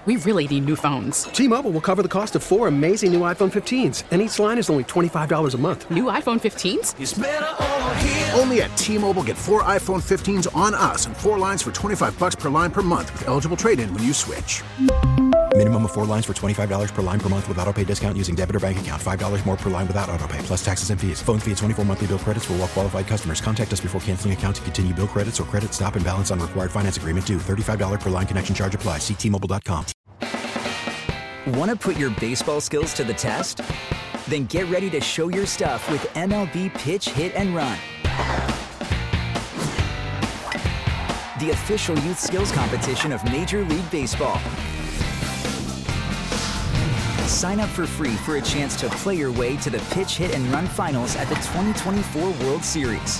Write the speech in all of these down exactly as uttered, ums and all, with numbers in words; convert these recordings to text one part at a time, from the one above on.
We really need new phones. T-Mobile will cover the cost of four amazing new iPhone fifteens, and each line is only twenty-five dollars a month. New iPhone fifteens? It's better over here. Only at T-Mobile, get four iPhone fifteens on us and four lines for twenty-five dollars per line per month with eligible trade-in when you switch. Minimum of four lines for twenty-five dollars per line per month with autopay discount using debit or bank account. five dollars more per line without autopay, plus taxes and fees. Phone fee at twenty-four monthly bill credits for well-qualified customers. Contact us before canceling account to continue bill credits or credit stop and balance on required finance agreement due. thirty-five dollars per line connection charge applies. See T Mobile dot com. Want to put your baseball skills to the test? Then get ready to show your stuff with M L B Pitch, Hit, and Run. The official youth skills competition of Major League Baseball. Sign up for free for a chance to play your way to the Pitch, Hit, and Run finals at the twenty twenty-four World Series.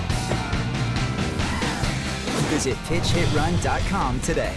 Visit pitch hit run dot com today.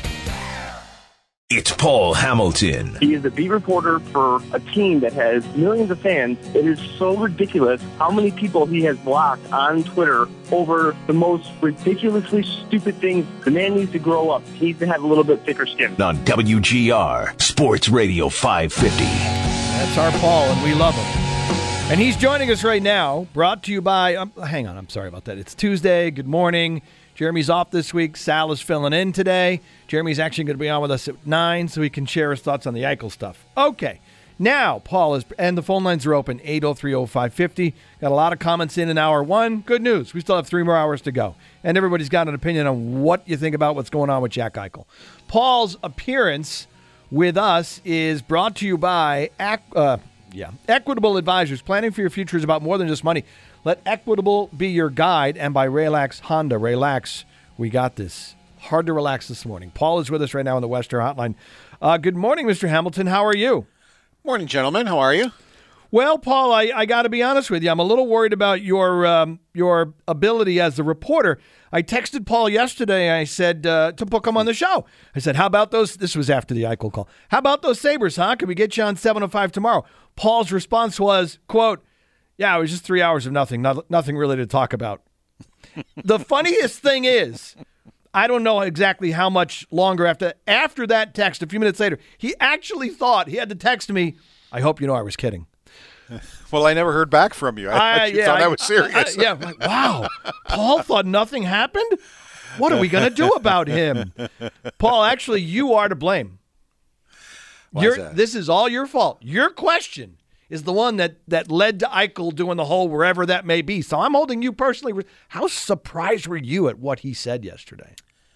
It's Paul Hamilton. He is the beat reporter for a team that has millions of fans. It is so ridiculous how many people he has blocked on Twitter over the most ridiculously stupid things. The man needs to grow up. He needs to have a little bit thicker skin. On W G R, Sports Radio five fifty. That's our Paul, and we love him. And he's joining us right now, brought to you by, um, hang on, I'm sorry about that. It's Tuesday. Good morning. Jeremy's off this week. Sal is filling in today. Jeremy's actually going to be on with us at nine so he can share his thoughts on the Eichel stuff. Okay. Now, Paul is, and the phone lines are open, eight oh three oh five fifty. Got a lot of comments in in hour one. Good news. We still have three more hours to go. And everybody's got an opinion on what you think about what's going on with Jack Eichel. Paul's appearance with us is brought to you by uh, yeah, Equitable Advisors. Planning for your future is about more than just money. Let Equitable be your guide, and by Relax Honda. Relax, we got this. Hard to relax this morning. Paul is with us right now on the Western Hotline. Uh, good morning, Mister Hamilton. How are you? Morning, gentlemen. How are you? Well, Paul, I, I got to be honest with you. I'm a little worried about your um, your ability as a reporter. I texted Paul yesterday. I said uh, to book him on the show. I said, how about those? This was after the Eichel call. How about those Sabres, huh? Can we get you on seven oh five tomorrow? Paul's response was, quote, yeah, it was just three hours of nothing, not, nothing really to talk about. The funniest thing is, I don't know exactly how much longer after after that text, a few minutes later, he actually thought he had to text me, I hope you know I was kidding. Well, I never heard back from you. I, I I yeah, thought I, I was serious. I, I, yeah, I'm like, wow. Paul thought nothing happened? What are we going to do about him? Paul, actually, you are to blame. Why You're, is that? This is all your fault. Your question is the one that, that led to Eichel doing the whole wherever that may be. So I'm holding you personally. How surprised were you at what he said yesterday?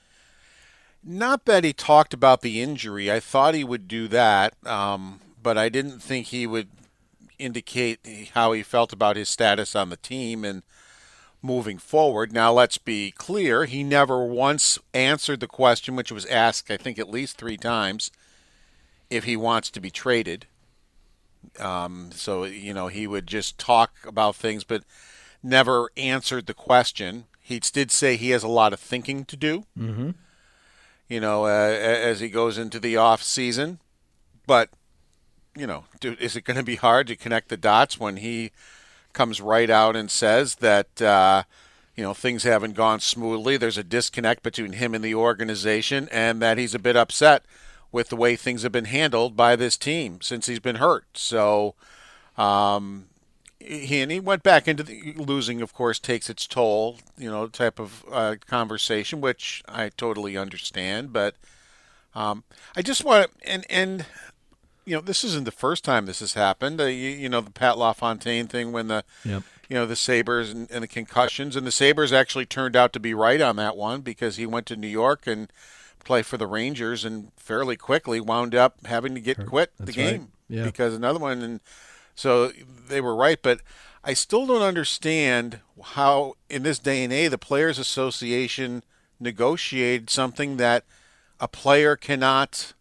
Not that he talked about the injury. I thought he would do that, um, but I didn't think he would indicate how he felt about his status on the team and moving forward. Now, let's be clear. He never once answered the question, which was asked, I think, at least three times, if he wants to be traded. Um, so, you know, he would just talk about things, but never answered the question. He did say he has a lot of thinking to do, mm-hmm. you know, uh, as he goes into the off season. But, you know, do, is it going to be hard to connect the dots when he comes right out and says that, uh, you know, things haven't gone smoothly? There's a disconnect between him and the organization, and that he's a bit upset with the way things have been handled by this team since he's been hurt. So, um, he and he went back into the losing, of course, takes its toll, you know, type of uh, conversation, which I totally understand. But um, I just want to, and, and, you know, this isn't the first time this has happened. Uh, you, you know, the Pat LaFontaine thing when the, yep. you know, the Sabres and, and the concussions. And the Sabres actually turned out to be right on that one because he went to New York and play for the Rangers and fairly quickly wound up having to get Hurt. quit That's the game right. Yeah. because another one. And so they were right. But I still don't understand how in this day and age the Players Association negotiated something that a player cannot.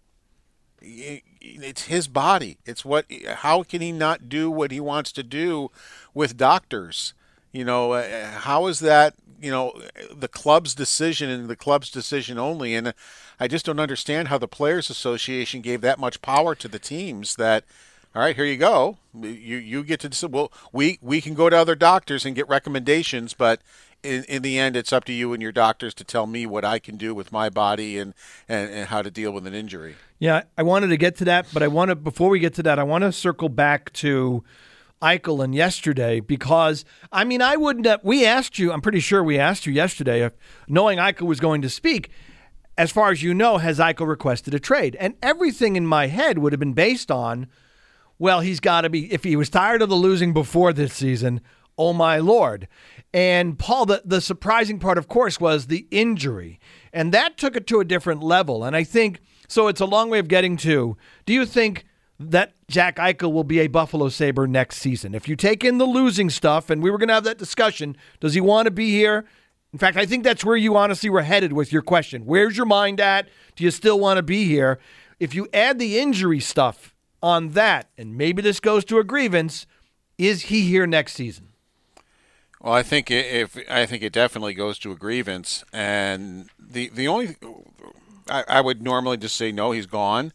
It's his body. It's what. How can he not do what he wants to do with doctors? You know, uh, how is that, you know, the club's decision and the club's decision only? And I just don't understand how the Players Association gave that much power to the teams that, all right, here you go. You you get to decide. Well, we, we can go to other doctors and get recommendations, but in, in the end, it's up to you and your doctors to tell me what I can do with my body and, and, and how to deal with an injury. Yeah, I wanted to get to that, but I want to, before we get to that, I want to circle back to Eichel and yesterday because, I mean, I wouldn't have, we asked you, I'm pretty sure we asked you yesterday, if, knowing Eichel was going to speak, as far as you know, has Eichel requested a trade? And everything in my head would have been based on, well, he's got to be, if he was tired of the losing before this season, oh my Lord. And Paul, the, the surprising part, of course, was the injury. And that took it to a different level. And I think, so it's a long way of getting to, do you think that Jack Eichel will be a Buffalo Sabre next season? If you take in the losing stuff, and we were going to have that discussion, does he want to be here? In fact, I think that's where you honestly were headed with your question. Where's your mind at? Do you still want to be here? If you add the injury stuff on that, and maybe this goes to a grievance, is he here next season? Well, I think if I think it definitely goes to a grievance, and the the only I, I would normally just say no, he's gone.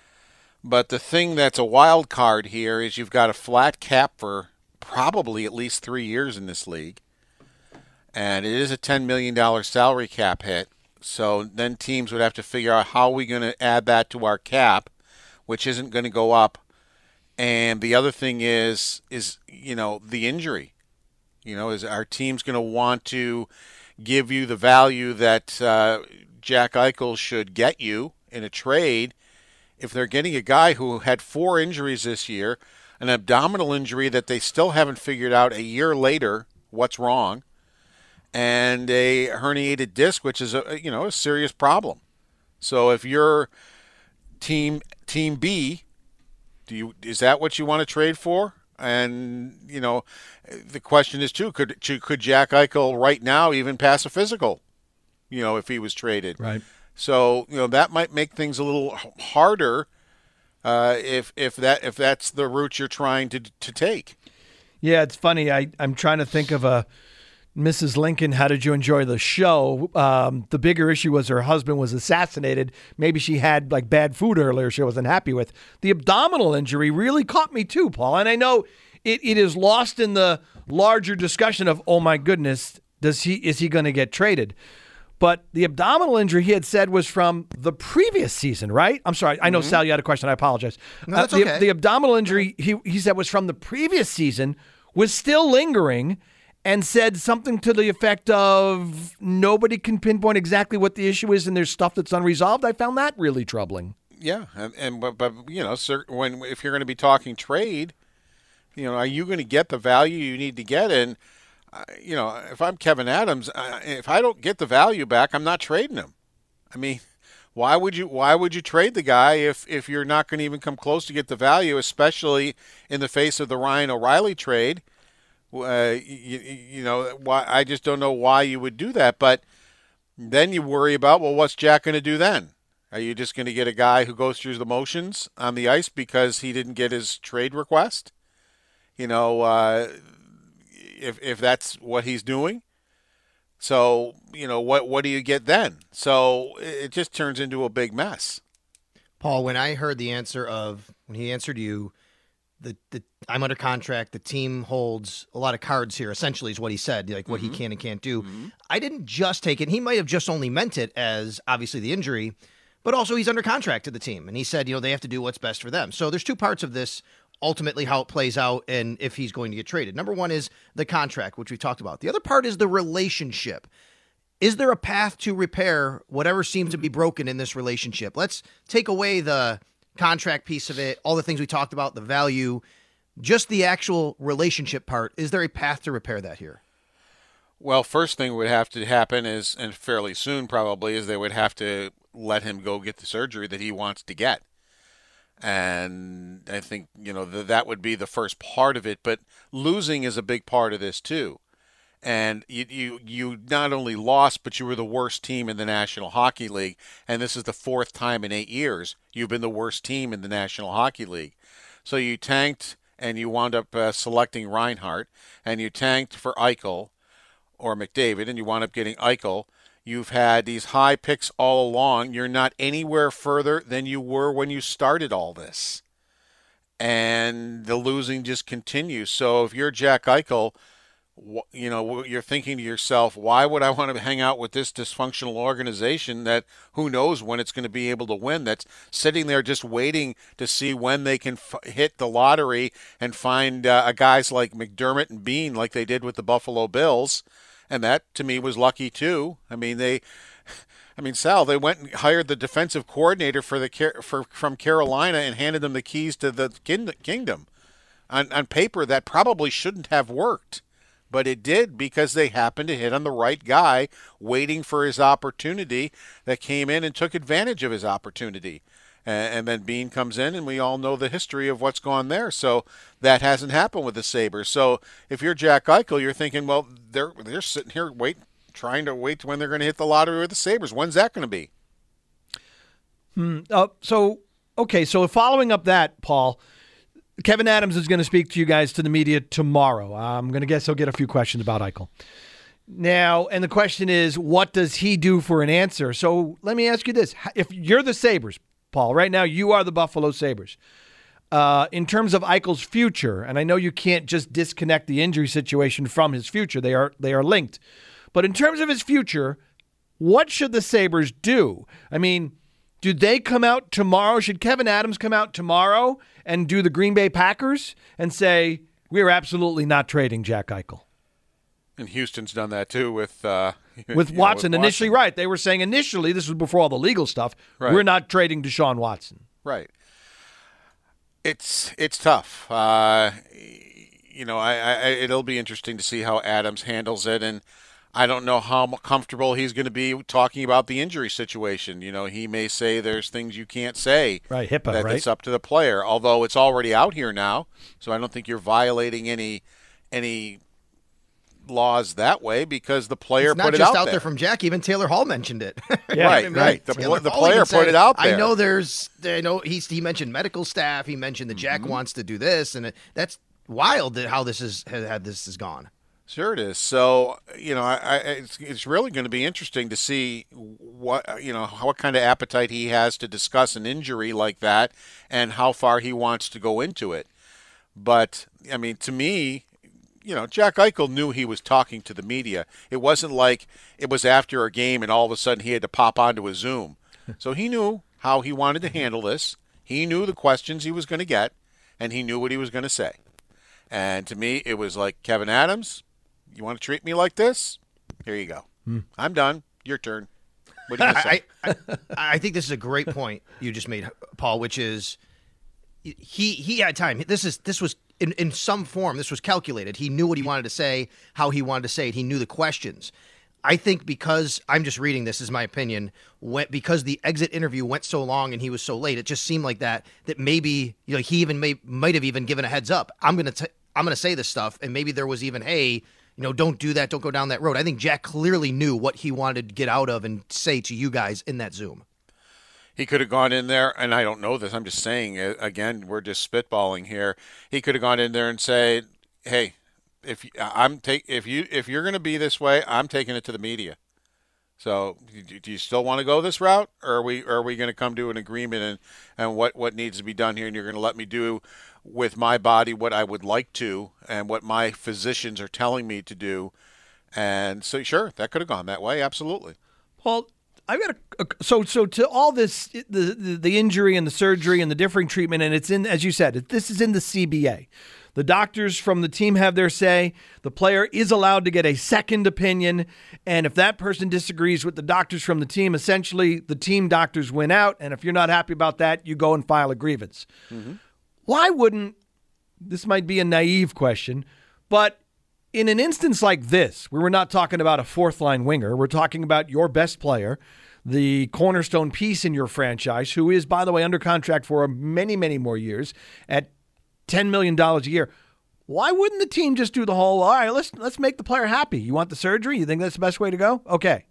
But the thing that's a wild card here is you've got a flat cap for probably at least three years in this league, and it is a ten million dollars salary cap hit. So then teams would have to figure out how are we going to add that to our cap, which isn't going to go up. And the other thing is is you know the injury. You know, is our team's going to want to give you the value that uh, Jack Eichel should get you in a trade if they're getting a guy who had four injuries this year, an abdominal injury that they still haven't figured out a year later what's wrong, and a herniated disc, which is a you know a serious problem. So if you're team team B, do you is that what you want to trade for? And, you know, the question is, too, could could Jack Eichel right now even pass a physical, you know, if he was traded? Right. So, you know, that might make things a little harder uh, if if that if that's the route you're trying to to take. Yeah, it's funny. I, I'm trying to think of a Missus Lincoln, how did you enjoy the show? Um, the bigger issue was her husband was assassinated. Maybe she had like bad food earlier she wasn't happy with. The abdominal injury really caught me too, Paul. And I know it, it is lost in the larger discussion of, oh my goodness, does he is he going to get traded? But the abdominal injury he had said was from the previous season, right? I'm sorry. I know, mm-hmm. Sal, you had a question. I apologize. No, that's uh, the, okay. the abdominal injury he, he said was from the previous season, was still lingering, and said something to the effect of nobody can pinpoint exactly what the issue is and there's stuff that's unresolved. I found that really troubling. Yeah, and, and but, but you know, sir, when if you're going to be talking trade, you know, are you going to get the value you need to get? And uh, you know, if I'm Kevin Adams, uh, if I don't get the value back, I'm not trading him. I mean, why would you? Why would you trade the guy if if you're not going to even come close to get the value, especially in the face of the Ryan O'Reilly trade? Uh, you, you know, why I just don't know why you would do that. But then you worry about, well, what's Jack going to do then? Are you just going to get a guy who goes through the motions on the ice because he didn't get his trade request? You know, uh, if if that's what he's doing. So, you know, what what do you get then? So it just turns into a big mess. Paul, when I heard the answer of, when he answered you, The, the I'm under contract. The team holds a lot of cards here, essentially, is what he said, like what mm-hmm. he can and can't do. Mm-hmm. I didn't just take it. He might have just only meant it as, obviously, the injury, but also he's under contract to the team. And he said, you know, they have to do what's best for them. So there's two parts of this, ultimately, how it plays out and if he's going to get traded. Number one is the contract, which we talked about. The other part is the relationship. Is there a path to repair whatever seems to be broken in this relationship? Let's take away the contract piece of it, all the things we talked about, the value, just the actual relationship part. Is there a path to repair that here? Well, first thing would have to happen is, and fairly soon probably, is they would have to let him go get the surgery that he wants to get. And I think, you know, th- that would be the first part of it. But losing is a big part of this too. And you, you you not only lost, but you were the worst team in the National Hockey League. And this is the fourth time in eight years you've been the worst team in the National Hockey League. So you tanked and you wound up uh, selecting Reinhart, and you tanked for Eichel or McDavid, and you wound up getting Eichel. You've had these high picks all along. You're not anywhere further than you were when you started all this. And the losing just continues. So if you're Jack Eichel, you know, you're thinking to yourself, why would I want to hang out with this dysfunctional organization that who knows when it's going to be able to win, that's sitting there just waiting to see when they can f- hit the lottery and find uh, guys like McDermott and Bean like they did with the Buffalo Bills. And that, to me, was lucky, too. I mean, they... I mean, Sal, they went and hired the defensive coordinator for the for from Carolina and handed them the keys to the kingdom. On, on paper, that probably shouldn't have worked, but it did because they happened to hit on the right guy waiting for his opportunity that came in and took advantage of his opportunity. And, and then Bean comes in, and we all know the history of what's gone there. So that hasn't happened with the Sabres. So if you're Jack Eichel, you're thinking, well, they're they're sitting here waiting. Trying to wait to when they're going to hit the lottery with the Sabres. When's that going to be? Hmm. Uh, so, okay, so following up that, Paul, Kevin Adams is going to speak to you guys, to the media, tomorrow. I'm going to guess he'll get a few questions about Eichel. Now, and the question is, what does he do for an answer? So let me ask you this. If you're the Sabres, Paul, right now you are the Buffalo Sabres. Uh, in terms of Eichel's future, and I know you can't just disconnect the injury situation from his future. They are they are linked. But in terms of his future, what should the Sabres do? I mean, do they come out tomorrow? Should Kevin Adams come out tomorrow and do the Green Bay Packers and say, we're absolutely not trading Jack Eichel? And Houston's done that too with uh, with Watson. Know, with Watson. Initially, right. They were saying initially, this was before all the legal stuff, right. We're not trading Deshaun Watson. Right. It's it's tough. Uh, you know, I, I it'll be interesting to see how Adams handles it, and I don't know how comfortable he's going to be talking about the injury situation. You know, he may say there's things you can't say. Right, HIPAA, that right? It's up to the player, although it's already out here now, so I don't think you're violating any any laws that way because the player it's not put it just out, out there. there from Jack. Even Taylor Hall mentioned it. Yeah, right, I mean, right. The, Taylor the Hall player even put said, it out there. I know there's, I know he's he mentioned medical staff. He mentioned that Jack mm-hmm. wants to do this, and it, that's wild that how this is how this has gone. Sure it is. So, you know, I, I, it's, it's really going to be interesting to see what, you know, what kind of appetite he has to discuss an injury like that and how far he wants to go into it. But, I mean, to me, you know, Jack Eichel knew he was talking to the media. It wasn't like it was after a game and all of a sudden he had to pop onto a Zoom. So he knew how he wanted to handle this. He knew the questions he was going to get, and he knew what he was going to say. And to me, it was like, Kevin Adams, you want to treat me like this? Here you go. Hmm. I'm done. Your turn. What do you say? I, I, I think this is a great point you just made, Paul, which is he he had time. This is this was in, in some form. This was calculated. He knew what he wanted to say, how he wanted to say it. He knew the questions. I think because I'm just reading this, is my opinion. Went, because the exit interview went so long and he was so late, it just seemed like that that maybe you know he even may might have even given a heads up. I'm gonna t- I'm gonna say this stuff, and maybe there was even hey. You know, don't do that. Don't go down that road. I think Jack clearly knew what he wanted to get out of and say to you guys in that Zoom. He could have gone in there, and I don't know this. I'm just saying, again, we're just spitballing here. He could have gone in there and said, "Hey, if I'm take if you if you're going to be this way, I'm taking it to the media. So, do you still want to go this route, or are we or are we going to come to an agreement and and what what needs to be done here? And you're going to let me do with my body what I would like to and what my physicians are telling me to do." And so, sure, that could have gone that way. Absolutely. Paul, I've got a, a so so to all this the, the the injury and the surgery and the differing treatment, and it's in, as you said, this is in the C B A. The doctors from the team have their say. The player is allowed to get a second opinion, and if that person disagrees with the doctors from the team, essentially the team doctors win out, and if you're not happy about that, you go and file a grievance. Mm-hmm. Why wouldn't, this might be a naive question, but in an instance like this, where we're not talking about a fourth-line winger, we're talking about your best player, the cornerstone piece in your franchise, who is, by the way, under contract for many, many more years at ten million dollars a year. Why wouldn't the team just do the whole, all right, let's let's make the player happy. You want the surgery? You think that's the best way to go? Okay.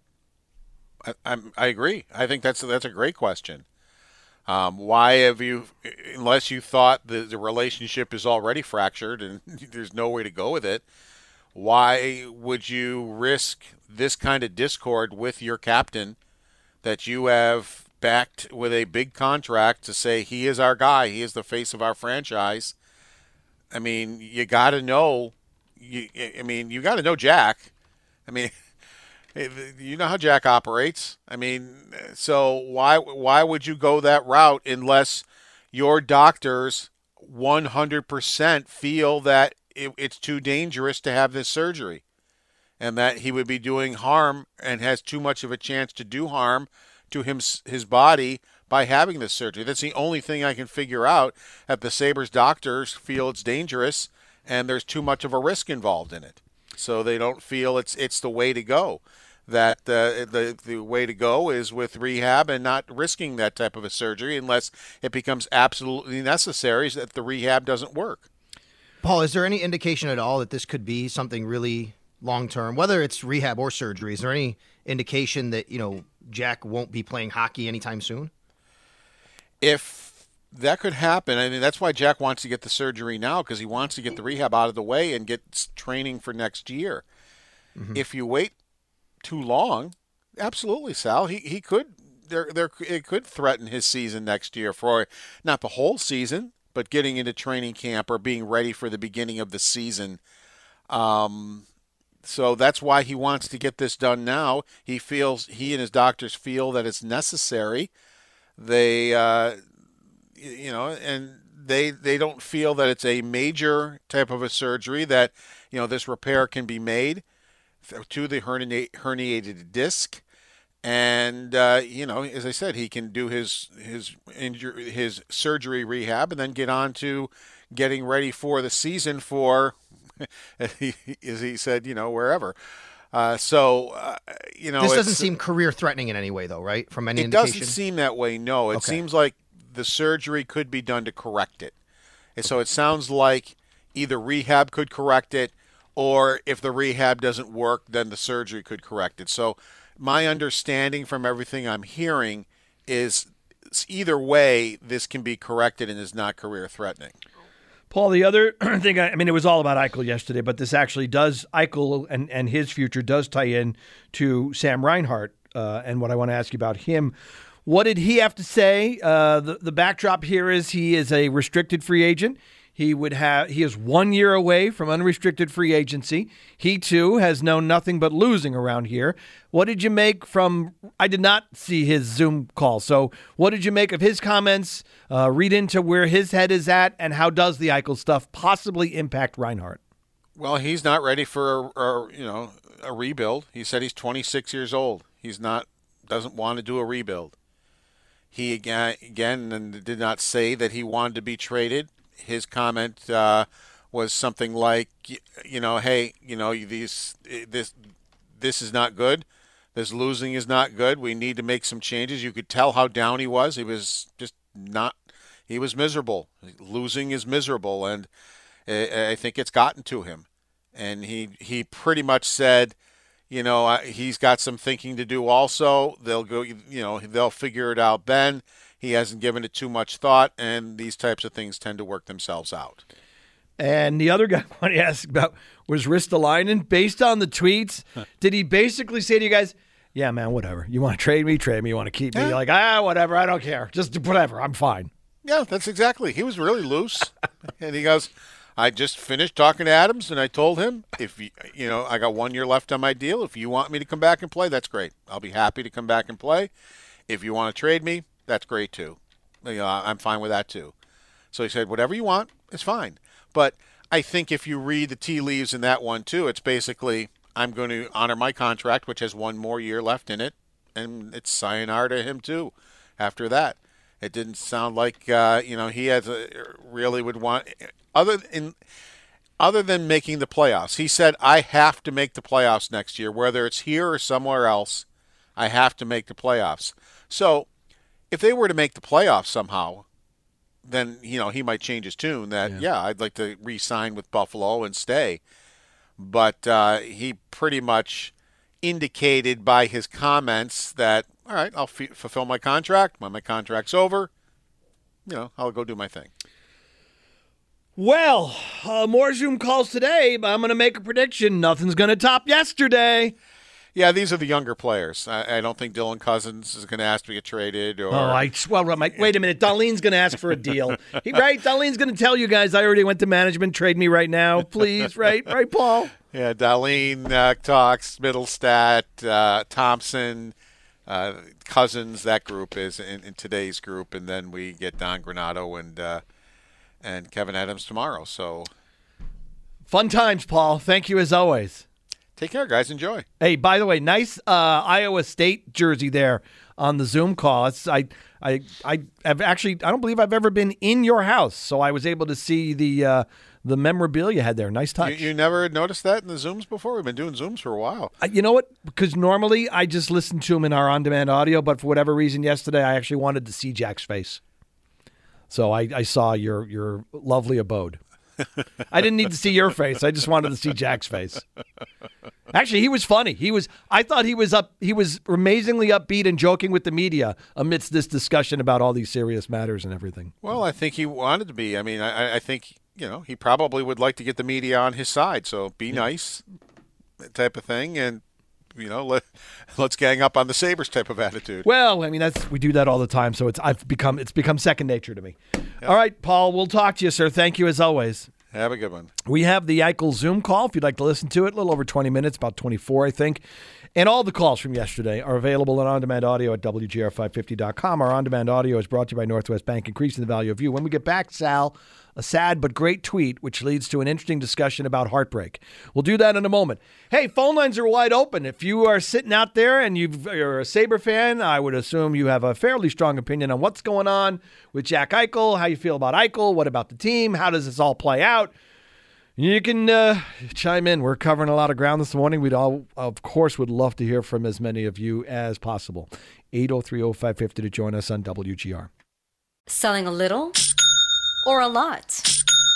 I, I'm, I agree. I think that's that's a great question. Um, why have you, unless you thought the, the relationship is already fractured and there's no way to go with it, why would you risk this kind of discord with your captain that you have backed with a big contract to say he is our guy, he is the face of our franchise? I mean, you got to know, you, I mean, you got to know Jack. I mean, you know how Jack operates. I mean, so why why would you go that route unless your doctors one hundred percent feel that it, it's too dangerous to have this surgery and that he would be doing harm and has too much of a chance to do harm to him, his body by having this surgery? That's the only thing I can figure out, that the Sabres doctors feel it's dangerous and there's too much of a risk involved in it. So they don't feel it's it's the way to go. That uh, the the way to go is with rehab and not risking that type of a surgery unless it becomes absolutely necessary that the rehab doesn't work. Paul, is there any indication at all that this could be something really long-term, whether it's rehab or surgery? Is there any indication that, you know, Jack won't be playing hockey anytime soon? If that could happen, I mean, that's why Jack wants to get the surgery now, because he wants to get the rehab out of the way and get training for next year. Mm-hmm. If you wait too long, absolutely, Sal. He he could there there it could threaten his season next year, for not the whole season, but getting into training camp or being ready for the beginning of the season. Um, so that's why he wants to get this done now. He feels he and his doctors feel that it's necessary. They uh, you know, and they they don't feel that it's a major type of a surgery, that, you know, this repair can be made to the herniated disc, and uh, you know, as I said, he can do his his injury, his surgery rehab, and then get on to getting ready for the season for, as he, as he said, you know, wherever. Uh, so uh, you know, this doesn't seem career threatening in any way, though, right? From any it indication, doesn't seem that way. No, it okay. seems like the surgery could be done to correct it, and so it sounds like either rehab could correct it, or if the rehab doesn't work, then the surgery could correct it. So my understanding from everything I'm hearing is either way, this can be corrected and is not career-threatening. Paul, the other thing, I, I mean, it was all about Eichel yesterday, but this actually does, Eichel and, and his future does tie in to Sam Reinhart, uh, and what I want to ask you about him. What did he have to say? Uh, the, the backdrop here is he is a restricted free agent. He would have. He is one year away from unrestricted free agency. He, too, has known nothing but losing around here. What did you make from – I did not see his Zoom call. So what did you make of his comments? Uh, read into where his head is at, and how does the Eichel stuff possibly impact Reinhart? Well, he's not ready for a, a you know a rebuild. He said he's twenty-six years old. He's not doesn't want to do a rebuild. He, again, again did not say that he wanted to be traded. His comment uh, was something like, you know, hey, you know, these this this is not good. This losing is not good. We need to make some changes. You could tell how down he was. He was just not. He was miserable. Losing is miserable, and I think it's gotten to him. And he he pretty much said, you know, he's got some thinking to do. Also, they'll go. You know, they'll figure it out then. He hasn't given it too much thought, and these types of things tend to work themselves out. And the other guy I wanted to ask about was Ristolainen. Based on the tweets, did he basically say to you guys, yeah, man, whatever. You want to trade me, trade me. You want to keep me? Yeah. You're like, ah, whatever. I don't care. Just whatever. I'm fine. Yeah, that's exactly. He was really loose. And he goes, I just finished talking to Adams, and I told him, if you, you know, I got one year left on my deal. If you want me to come back and play, that's great. I'll be happy to come back and play. If you want to trade me, that's great too. You know, I'm fine with that too. So he said, whatever you want, it's fine. But I think if you read the tea leaves in that one too, it's basically, I'm going to honor my contract, which has one more year left in it, and it's sayonara to him too after that. It didn't sound like, uh, you know, he has a, really would want, other than, other than making the playoffs. He said, I have to make the playoffs next year, whether it's here or somewhere else. I have to make the playoffs. So if they were to make the playoffs somehow, then, you know, he might change his tune that, yeah, yeah I'd like to re-sign with Buffalo and stay. But uh, he pretty much indicated by his comments that, all right, I'll f- fulfill my contract. When my contract's over, you know, I'll go do my thing. Well, uh, more Zoom calls today, but I'm going to make a prediction. Nothing's going to top yesterday. Yeah, these are the younger players. I, I don't think Dylan Cousins is going to ask to get traded. Or oh, I well, I'm like, wait a minute. Darlene's going to ask for a deal, he, right? Darlene's going to tell you guys, I already went to management. Trade me right now, please. Right, right, Paul. Yeah, Darlene uh, talks. Middlestat, uh, Thompson, uh, Cousins. That group is in, in today's group, and then we get Don Granato and uh, and Kevin Adams tomorrow. So fun times, Paul. Thank you as always. Take care, guys. Enjoy. Hey, by the way, nice uh, Iowa State jersey there on the Zoom call. It's, I, I, I have actually, I don't believe I've ever been in your house, so I was able to see the uh, the memorabilia you had there. Nice touch. You, you never noticed that in the Zooms before? We've been doing Zooms for a while. Uh, you know what? Because normally I just listen to them in our on-demand audio, but for whatever reason yesterday I actually wanted to see Jack's face. So I, I saw your your lovely abode. I didn't need to see your face. I just wanted to see Jack's face. Actually, he was funny. He was. I thought he was up. He was amazingly upbeat and joking with the media amidst this discussion about all these serious matters and everything. Well, I think he wanted to be. I mean, I, I think you know he probably would like to get the media on his side. So be yeah. nice, type of thing, and you know let let's gang up on the Sabres type of attitude. Well, I mean that's we do that all the time. So it's I've become it's become second nature to me. Yep. All right, Paul. We'll talk to you, sir. Thank you as always. Have a good one. We have the Eichel Zoom call if you'd like to listen to it. A little over twenty minutes, about twenty-four, I think. And all the calls from yesterday are available in on-demand audio at W G R five fifty dot com. Our on-demand audio is brought to you by Northwest Bank, increasing the value of you. When we get back, Sal, a sad but great tweet, which leads to an interesting discussion about heartbreak. We'll do that in a moment. Hey, phone lines are wide open. If you are sitting out there and you've, you're a Sabre fan, I would assume you have a fairly strong opinion on what's going on with Jack Eichel, how you feel about Eichel, what about the team, how does this all play out? You can uh, chime in. We're covering a lot of ground this morning. We'd all, of course, would love to hear from as many of you as possible. eight oh three oh five fifty to join us on W G R. Selling a little or a lot?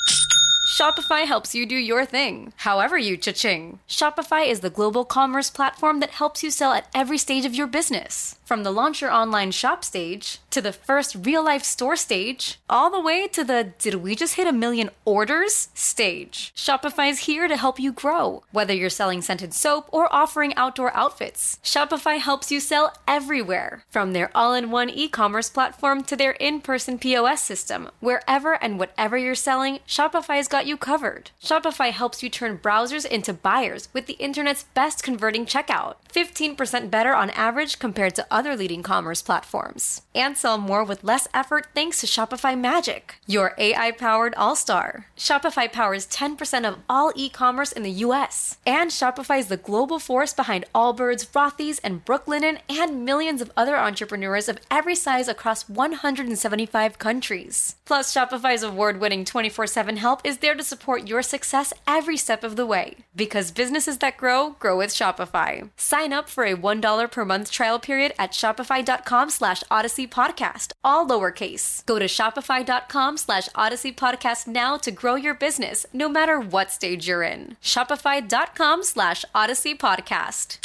Shopify helps you do your thing, however you cha-ching. Shopify is the global commerce platform that helps you sell at every stage of your business. From the launch your online shop stage, to the first real-life store stage, all the way to the did we just hit a million orders stage. Shopify's here to help you grow. Whether you're selling scented soap or offering outdoor outfits, Shopify helps you sell everywhere. From their all-in-one e-commerce platform to their in-person P O S system, wherever and whatever you're selling, Shopify's got you covered. Shopify helps you turn browsers into buyers with the internet's best converting checkout. fifteen percent better on average compared to other leading commerce platforms. And sell more with less effort thanks to Shopify Magic, your A I-powered all-star. Shopify powers ten percent of all e-commerce in the U S. And Shopify is the global force behind Allbirds, Rothy's, and Brooklinen, and millions of other entrepreneurs of every size across one hundred seventy-five countries. Plus, Shopify's award-winning twenty-four seven help is there to support your success every step of the way. Because businesses that grow, grow with Shopify. Sign up for a one dollar per month trial period at shopify.com slash Odyssey Podcast, all lowercase. Go to shopify.com slash Odyssey Podcast now to grow your business, no matter what stage you're in. Shopify.com slash Odyssey Podcast.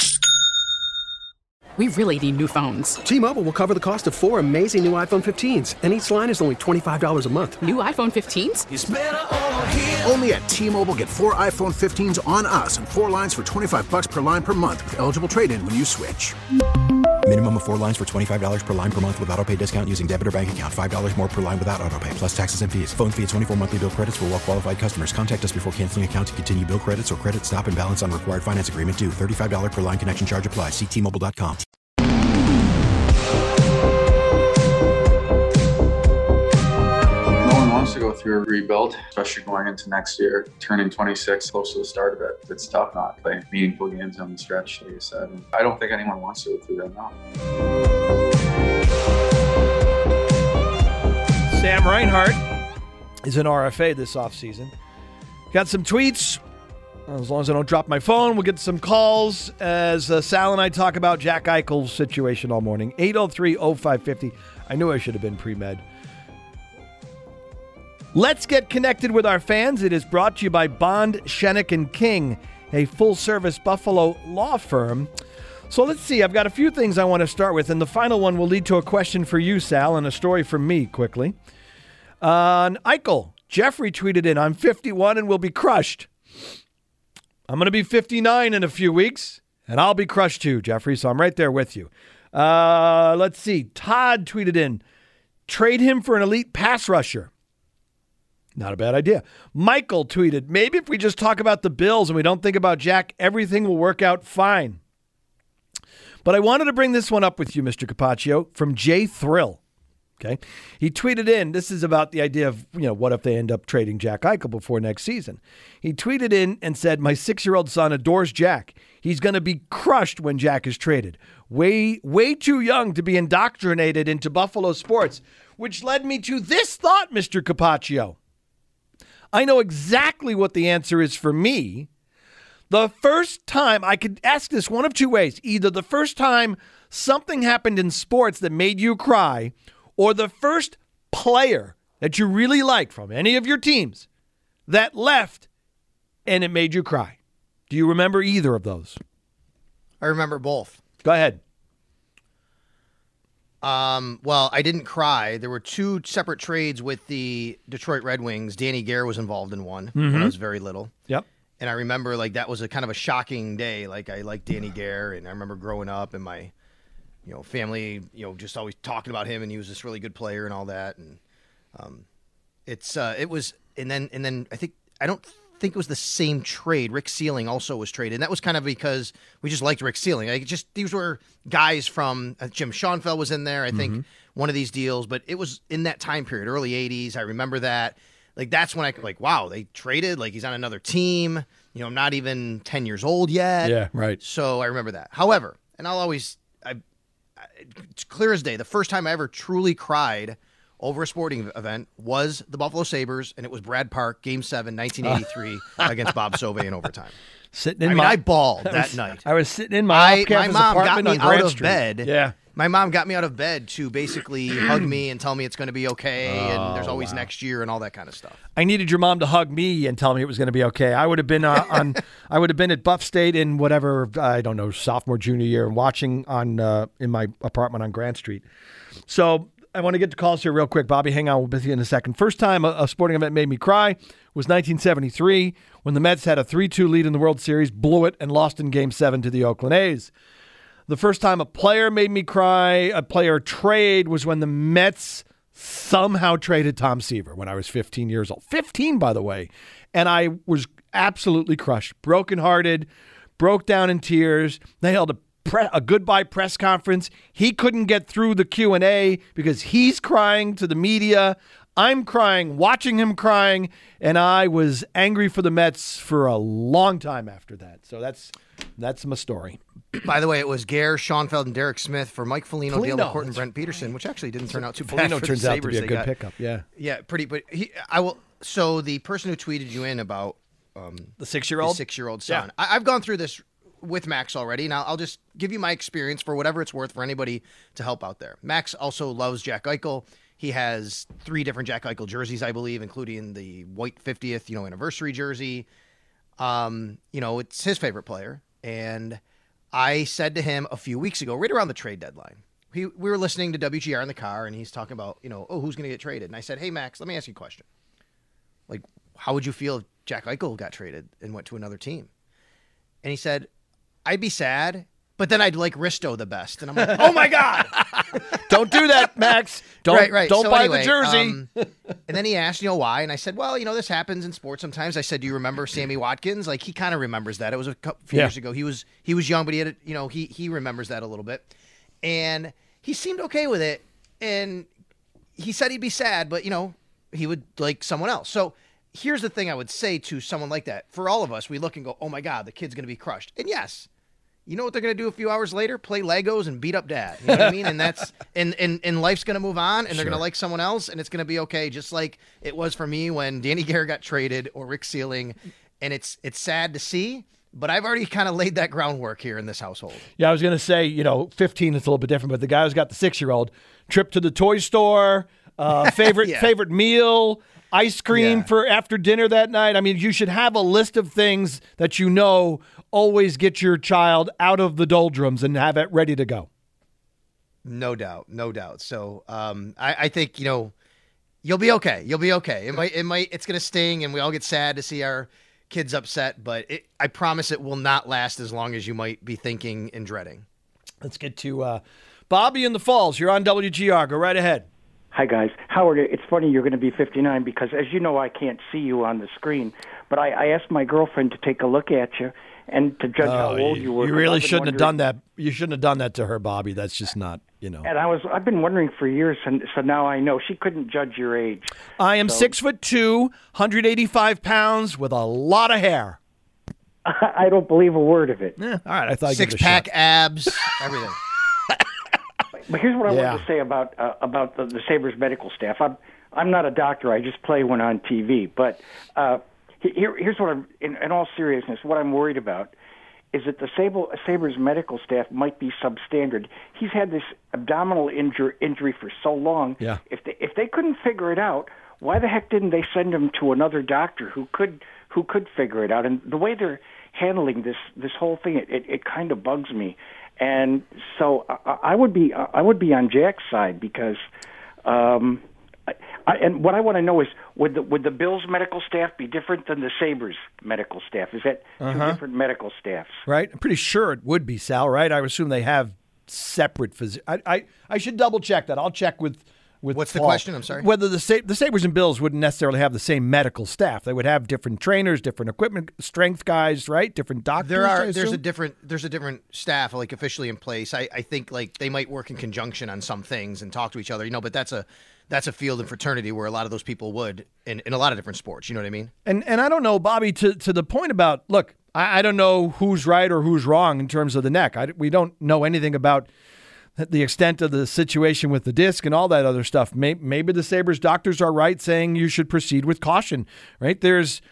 We really need new phones. T-Mobile will cover the cost of four amazing new iPhone fifteens, and each line is only twenty-five dollars a month. New iPhone fifteens? It's better over here. Only at T-Mobile, get four iPhone fifteens on us and four lines for twenty-five dollars per line per month with eligible trade-in when you switch. Minimum of four lines for twenty-five dollars per line per month with autopay discount using debit or bank account. five dollars more per line without autopay, plus taxes and fees. Phone fee at twenty-four monthly bill credits for well-qualified customers. Contact us before canceling account to continue bill credits or credit stop and balance on required finance agreement due. thirty-five dollars per line connection charge applies. See T Mobile dot com. To go through a rebuild, especially going into next year, turning twenty-six, close to the start of it. It's tough not playing meaningful games on the stretch, like you said. And I don't think anyone wants to go through that now. Sam Reinhart is an R F A this offseason. Got some tweets. As long as I don't drop my phone, we'll get some calls as uh, Sal and I talk about Jack Eichel's situation all morning. eight oh three oh five fifty. I knew I should have been pre-med. Let's get connected with our fans. It is brought to you by Bond, Shenick and King, a full-service Buffalo law firm. So let's see. I've got a few things I want to start with, and the final one will lead to a question for you, Sal, and a story from me quickly. On Eichel, Jeffrey tweeted in, I'm fifty-one and will be crushed. I'm going to be fifty-nine in a few weeks, And I'll be crushed too, Jeffrey, so I'm right there with you. Uh, let's see. Todd tweeted in, trade him for an elite pass rusher. Not a bad idea. Michael tweeted, maybe if we just talk about the Bills and we don't think about Jack, everything will work out fine. But I wanted to bring this one up with you, Mister Capaccio, from Jay Thrill. Okay, he tweeted in, this is about the idea of, you know, what if they end up trading Jack Eichel before next season? He tweeted in and said, my six-year-old son adores Jack. He's going to be crushed when Jack is traded. Way, way too young to be indoctrinated into Buffalo sports, which led me to this thought, Mister Capaccio. I know exactly what the answer is for me. The first time, I could ask this one of two ways. Either the first time something happened in sports that made you cry, or the first player that you really like from any of your teams that left and it made you cry. Do you remember either of those? I remember both. Go ahead. Um, well, I didn't cry. There were two separate trades with the Detroit Red Wings. Danny Gare was involved in one Mm-hmm. when I was very little. Yep. And I remember, like, that was a kind of a shocking day. Like, I liked Danny Gare, and I remember growing up and my, you know, family, you know, just always talking about him, and he was this really good player and all that. And um, it's uh, it was, and then and then I think I don't think it was the same trade. Rick Sealing also was traded, and that was kind of because we just liked Rick Sealing. Like, just these were guys from uh, Jim Schoenfeld was in there, I think, Mhm. one of these deals, but it was in that time period, early eighties. I remember that. Like, that's when I like, wow, they traded. Like, he's on another team. You know, I'm not even ten years old yet. Yeah, right. So I remember that. However, and I'll always, I, it's clear as day, the first time I ever truly cried over a sporting event was the Buffalo Sabres, and it was Brad Park, Game seven, nineteen eighty-three, against Bob Sauvé in overtime. Sitting in I mean, my, I bawled I that was, night. I was sitting in my I, my off-campus mom got apartment me on out Grant of Street. bed. Yeah. My mom got me out of bed to basically hug me and tell me it's going to be okay, and there's Oh, always wow. next year and all that kind of stuff. I needed your mom to hug me and tell me it was going to be okay. I would have been uh, on. I would have been at Buff State in whatever, I don't know, sophomore, junior year, and watching on uh, in my apartment on Grant Street. So I want to get to calls here real quick. Bobby, hang on with you in a second. First time a, a sporting event made me cry was nineteen seventy-three when the Mets had a three two lead in the World Series, blew it, and lost in Game seven to the Oakland A's. The first time a player made me cry, a player trade, was when the Mets somehow traded Tom Seaver when I was fifteen years old. fifteen, by the way. And I was absolutely crushed, brokenhearted, broke down in tears. They held a, pre- a goodbye press conference. He couldn't get through the Q and A because he's crying to the media. I'm crying, watching him crying, and I was angry for the Mets for a long time after that. So that's that's my story. By the way, it was Gare, Schoenfeld, and Derek Smith for Mike Foligno, Dale Foligno, McCourt, and that's Brent Peterson, which actually didn't turn out too bad. Foligno for the turns out to Sabres. be a They good got- pickup, yeah. Yeah, pretty. But he, I will. So the person who tweeted you in about um, The six-year-old? the six-year-old son. Yeah. I, I've gone through this with Max already. Now I'll just give you my experience for whatever it's worth for anybody to help out there. Max also loves Jack Eichel. He has three different Jack Eichel jerseys, I believe, including the white fiftieth, you know, anniversary jersey. Um, you know, it's his favorite player. And I said to him a few weeks ago, right around the trade deadline, he, we were listening to W G R in the car, and he's talking about, you know, oh, who's going to get traded? And I said, hey, Max, let me ask you a question. Like, how would you feel if Jack Eichel got traded and went to another team? And he said, I'd be sad, but then I'd like Risto the best. And I'm like, oh, my God. Don't do that, Max. Don't, right, right. don't So buy anyway, the jersey. um, and then he asked, you know, why? And I said, well, you know, this happens in sports sometimes. I said, do you remember Sammy Watkins? Like, he kind of remembers that. It was a couple, few Yeah. years ago. He was he was young, but he had, a, you know, he he remembers that a little bit. And he seemed okay with it. And he said he'd be sad, but, you know, he would like someone else. So here's the thing I would say to someone like that. For all of us, we look and go, oh, my God, the kid's going to be crushed. And yes, you know what they're going to do a few hours later? Play Legos and beat up dad. You know what I mean? And that's and and, and life's going to move on, and they're Sure. going to like someone else, and it's going to be okay, just like it was for me when Danny Gare got traded or Rick Sealing. And it's it's sad to see, but I've already kind of laid that groundwork here in this household. Yeah, I was going to say, you know, fifteen is a little bit different, but the guy who's got the six-year-old, trip to the toy store, uh, favorite Yeah. favorite meal, ice cream Yeah. for after dinner that night. I mean, you should have a list of things that you know always get your child out of the doldrums and have it ready to go. No doubt, no doubt. So um, I, I think, you know, you'll be okay. You'll be okay. It might, it might, it's going to sting, and we all get sad to see our kid's upset, but it, I promise it will not last as long as you might be thinking and dreading. Let's get to uh, Bobby in the Falls. You're on W G R. Go right ahead. Hi, guys. Howard, it's funny you're going to be fifty-nine because, as you know, I can't see you on the screen. But I, I asked my girlfriend to take a look at you and to judge Oh, how old you were. You 'cause really I've been shouldn't have wondering- done that. You shouldn't have done that to her, Bobby. That's just not, you know. And I was, I've been wondering for years, and so now I know she couldn't judge your age. I am So- six foot two, one hundred eighty-five pounds, with a lot of hair. I don't believe a word of it. Yeah, all right, I thought I'd give it a Six-pack shot. abs, everything. But here's what I Yeah. wanted to say about uh, about the, the Sabres medical staff. I'm I'm not a doctor. I just play one on T V. But uh, here, here's what I'm, in, in all seriousness, what I'm worried about is that the Sable, Sabres medical staff might be substandard. He's had this abdominal injury injury for so long. Yeah. If they if they couldn't figure it out, why the heck didn't they send him to another doctor who could who could figure it out? And the way they're handling this this whole thing, it it, it kind of bugs me. And so I, I would be I would be on Jack's side because, um, I, I, and what I want to know is would the would the Bills medical staff be different than the Sabres medical staff? Is that Uh-huh. two different medical staffs? Right? I'm pretty sure it would be, Sal, right? I would assume they have separate phys- I, I I should double check that. I'll check with with What's the Paul. question? I'm sorry. Whether the Sa- the Sabres and Bills wouldn't necessarily have the same medical staff. They would have different trainers, different equipment, strength guys, right? Different doctors. There I are there's a assume? different there's a different staff like officially in place. I, I think like they might work in conjunction on some things and talk to each other, you know, but that's a that's a field in fraternity where a lot of those people would in, in a lot of different sports, you know what I mean? And and I don't know, Bobby, to, to the point about, look, I, I don't know who's right or who's wrong in terms of the neck. I, we don't know anything about the extent of the situation with the disc and all that other stuff. Maybe, maybe the Sabres doctors are right saying you should proceed with caution, right? There's,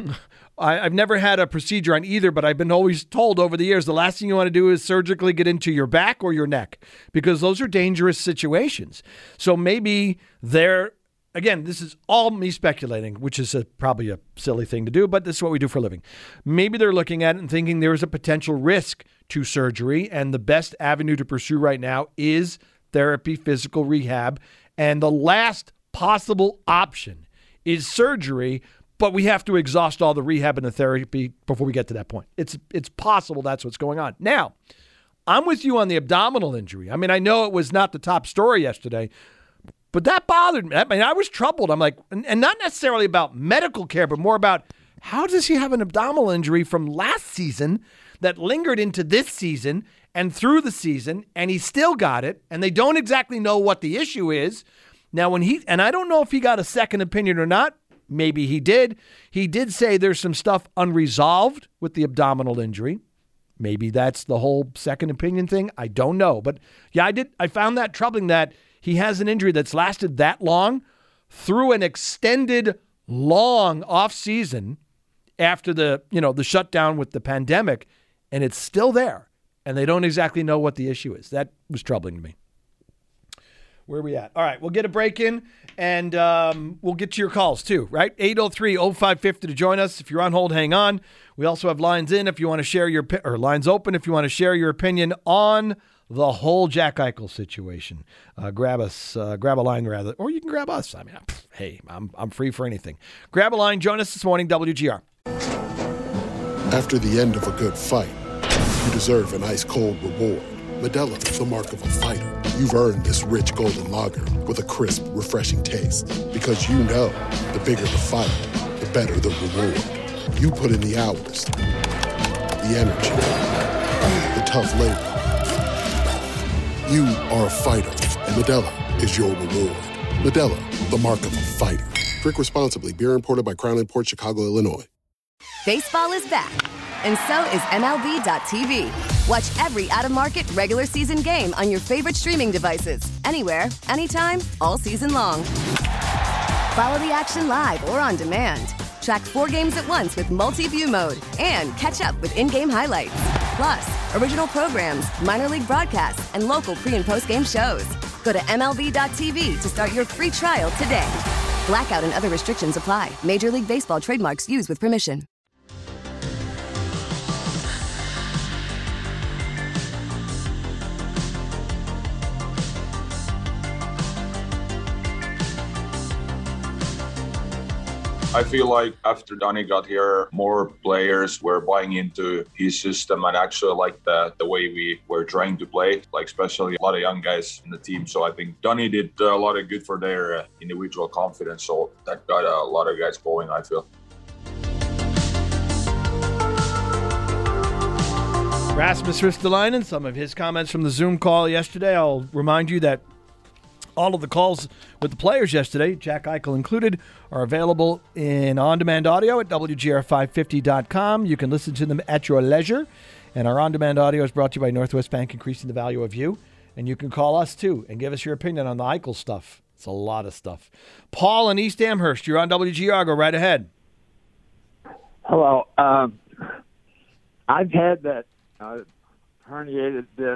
I, I've never had a procedure on either, but I've been always told over the years, the last thing you want to do is surgically get into your back or your neck because those are dangerous situations. So maybe they're, again, this is all me speculating, which is a, probably a silly thing to do, but this is what we do for a living. Maybe they're looking at it and thinking there is a potential risk to surgery, and the best avenue to pursue right now is therapy, physical rehab, and the last possible option is surgery, but we have to exhaust all the rehab and the therapy before we get to that point. It's it's possible that's what's going on. Now, I'm with you on the abdominal injury. I mean, I know it was not the top story yesterday, but that bothered me. I mean, I was troubled. I'm like, and, and not necessarily about medical care, but more about how does he have an abdominal injury from last season that lingered into this season and through the season, and he still got it, and they don't exactly know what the issue is. Now, when he, and I don't know if he got a second opinion or not. Maybe he did. He did say there's some stuff unresolved with the abdominal injury. Maybe that's the whole second opinion thing. I don't know. But yeah, I did. I found that troubling that he has an injury that's lasted that long through an extended long off season after the, you know, the shutdown with the pandemic, and it's still there, and they don't exactly know what the issue is. That was troubling to me. Where are we at? All right, we'll get a break in, and um, we'll get to your calls too, right? eight oh three oh five five oh to join us. If you're on hold, hang on. We also have lines in if you want to share your, or lines open if you want to share your opinion on the whole Jack Eichel situation. Uh, grab us, uh, grab a line rather, or you can grab us. I mean, pff, hey, I'm I'm free for anything. Grab a line. Join us this morning, W G R. After the end of a good fight, you deserve an ice-cold reward. Modelo is the mark of a fighter. You've earned this rich golden lager with a crisp, refreshing taste. Because you know, the bigger the fight, the better the reward. You put in the hours, the energy, the tough labor. You are a fighter, and Modelo is your reward. Modelo, the mark of a fighter. Drink responsibly. Beer imported by Crown Imports, Chicago, Illinois. Baseball is back, and so is M L B dot T V. Watch every out-of-market regular season game on your favorite streaming devices, anywhere, anytime, all season long. Follow the action live or on demand. Track four games at once with multi-view mode and catch up with in-game highlights. Plus, original programs, minor league broadcasts, and local pre- and post-game shows. Go to M L B dot T V to start your free trial today. Blackout and other restrictions apply. Major League Baseball trademarks used with permission. I feel like after Donnie got here, more players were buying into his system and actually like the, the way we were trying to play, like especially a lot of young guys in the team. So I think Donnie did a lot of good for their uh, individual confidence. So that got a lot of guys going, I feel. Rasmus Ristolainen, some of his comments from the Zoom call yesterday. I'll remind you that all of the calls with the players yesterday, Jack Eichel included, are available in on-demand audio at W G R five fifty dot com. You can listen to them at your leisure. And our on-demand audio is brought to you by Northwest Bank, increasing the value of you. And you can call us, too, and give us your opinion on the Eichel stuff. It's a lot of stuff. Paul in East Amherst, you're on W G R. Go right ahead. Hello. Um, I've had that uh, herniated disc,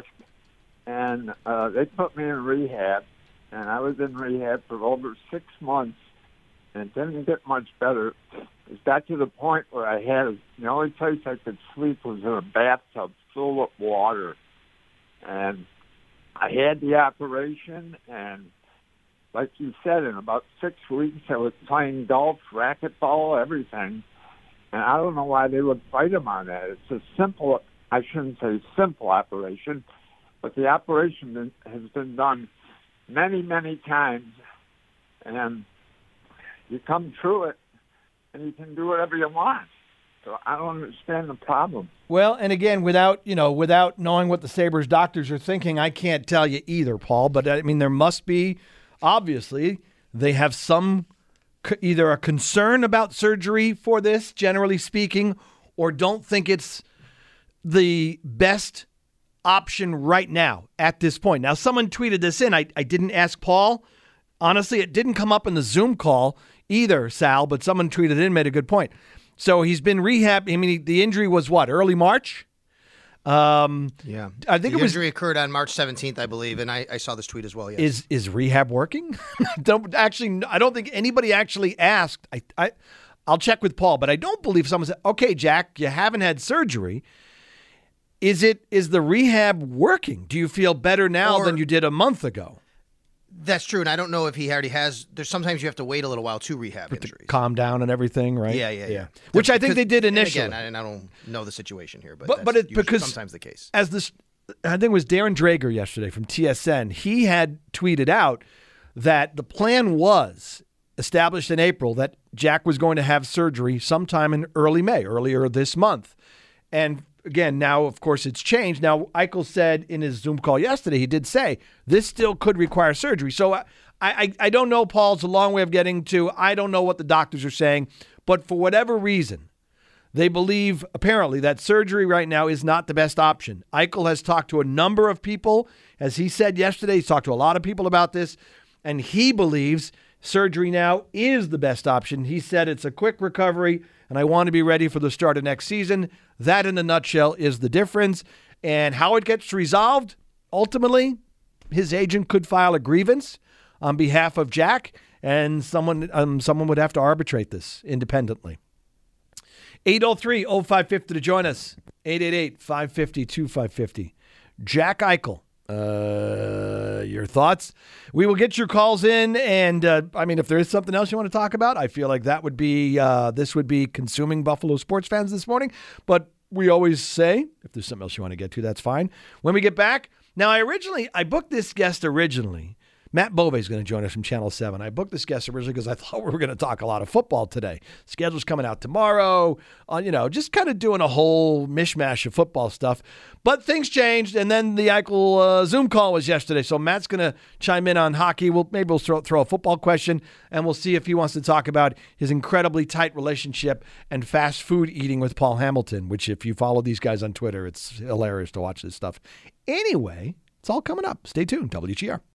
and uh, they put me in rehab. And I was in rehab for over six months, and it didn't get much better. It got to the point where I had, the only place I could sleep was in a bathtub filled with water. And I had the operation, and like you said, in about six weeks I was playing golf, racquetball, everything. And I don't know why they would fight him on that. It's a simple, I shouldn't say simple operation, but the operation has been done many, many times, and you come through it, and you can do whatever you want. So I don't understand the problem. Well, and again, without you know, without knowing what the Sabres doctors are thinking, I can't tell you either, Paul. But I mean, there must be, obviously, they have some either a concern about surgery for this, generally speaking, or don't think it's the best option right now at this point. Now, someone tweeted this in. I, I didn't ask Paul. Honestly, it didn't come up in the Zoom call either, Sal, but someone tweeted in, made a good point. So he's been rehab. I mean, he, the injury was what, early March? Um, yeah. I think the it was, injury occurred on March seventeenth, I believe, and I, I saw this tweet as well. Yes. Is is rehab working? don't actually. I don't think anybody actually asked. I, I I'll check with Paul, but I don't believe someone said, "Okay, Jack, you haven't had surgery. Is it is the rehab working? Do you feel better now Or, than you did a month ago?" That's true, and I don't know if he already has. There's sometimes you have to wait a little while to rehab injuries. Calm down and everything, right? Yeah, yeah, yeah. Which I think they did and initially. Again, I, I don't know the situation here, but but, that's but it's usually because sometimes the case. As this, I think it was Darren Drager yesterday from T S N. He had tweeted out that the plan was established in April that Jack was going to have surgery sometime in early May, earlier this month, and. Again, now, of course, it's changed. Now, Eichel said in his Zoom call yesterday, he did say this still could require surgery. So I, I, I don't know, Paul. It's a long way of getting to I don't know what the doctors are saying. But for whatever reason, they believe, apparently, that surgery right now is not the best option. Eichel has talked to a number of people. As he said yesterday, he's talked to a lot of people about this. And he believes surgery now is the best option. He said it's a quick recovery, and I want to be ready for the start of next season. That, in a nutshell, is the difference. And how it gets resolved, ultimately, his agent could file a grievance on behalf of Jack, and someone um, someone would have to arbitrate this independently. eight oh three oh five five oh to join us. eight eight eight, five five zero, two five five zero. Jack Eichel. Uh, your thoughts? We will get your calls in, and uh, I mean, if there is something else you want to talk about, I feel like that would be uh, this would be consuming Buffalo sports fans this morning. But we always say if there's something else you want to get to, that's fine. When we get back, now I originally I booked this guest originally. Matt Bove is going to join us from Channel seven. I booked this guest originally because I thought we were going to talk a lot of football today. Schedule's coming out tomorrow. Uh, you know, just kind of doing a whole mishmash of football stuff. But things changed, and then the Eichel uh, Zoom call was yesterday. So Matt's going to chime in on hockey. We'll maybe we'll throw, throw a football question, and we'll see if he wants to talk about his incredibly tight relationship and fast food eating with Paul Hamilton, which if you follow these guys on Twitter, it's hilarious to watch this stuff. Anyway, it's all coming up. Stay tuned. W G R.